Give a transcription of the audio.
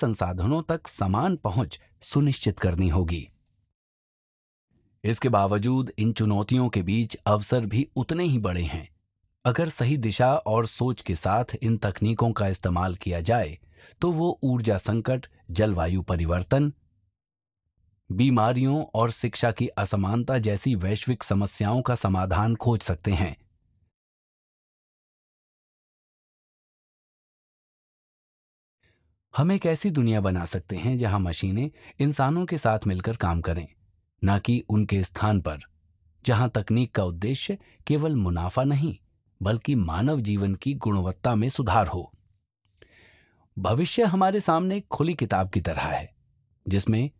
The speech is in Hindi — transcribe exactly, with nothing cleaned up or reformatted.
संसाधनों तक समान पहुंच सुनिश्चित करनी होगी। इसके बावजूद इन चुनौतियों के बीच अवसर भी उतने ही बड़े हैं। अगर सही दिशा और सोच के साथ इन तकनीकों का इस्तेमाल किया जाए तो वो ऊर्जा संकट, जलवायु परिवर्तन, बीमारियों और शिक्षा की असमानता जैसी वैश्विक समस्याओं का समाधान खोज सकते हैं। हम एक ऐसी दुनिया बना सकते हैं जहां मशीनें इंसानों के साथ मिलकर काम करें, न कि उनके स्थान पर। जहां तकनीक का उद्देश्य केवल मुनाफा नहीं, बल्कि मानव जीवन की गुणवत्ता में सुधार हो। भविष्य हमारे सामने एक खुली किताब की तरह है, जिसमें